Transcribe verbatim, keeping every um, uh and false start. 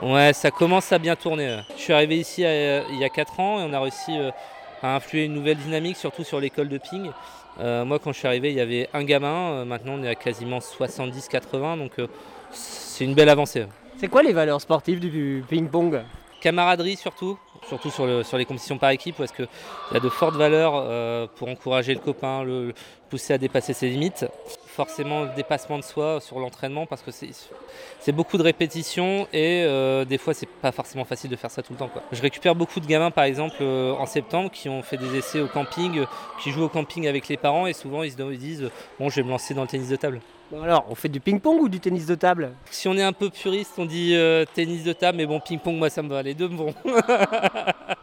Ouais, ça commence à bien tourner. Je suis arrivé ici euh, il y a quatre ans et on a réussi euh, à influer une nouvelle dynamique, surtout sur l'école de ping. Euh, moi, quand je suis arrivé, il y avait un gamin. Euh, maintenant, on est à quasiment soixante-dix quatre-vingts, donc euh, c'est une belle avancée. C'est quoi les valeurs sportives du ping-pong? Camaraderie surtout, surtout sur, le, sur les compétitions par équipe, parce qu'il y a de fortes valeurs euh, pour encourager le copain, le, le pousser à dépasser ses limites. Forcément, le dépassement de soi sur l'entraînement, parce que c'est, c'est beaucoup de répétitions et euh, des fois, c'est pas forcément facile de faire ça tout le temps, quoi. Je récupère beaucoup de gamins, par exemple, euh, en septembre, qui ont fait des essais au camping, euh, qui jouent au camping avec les parents, et souvent, ils se ils disent bon, je vais me lancer dans le tennis de table. Bon alors, on fait du ping-pong ou du tennis de table? Si on est un peu puriste, on dit euh, tennis de table, mais bon, ping-pong, moi, ça me va. Les deux me vont.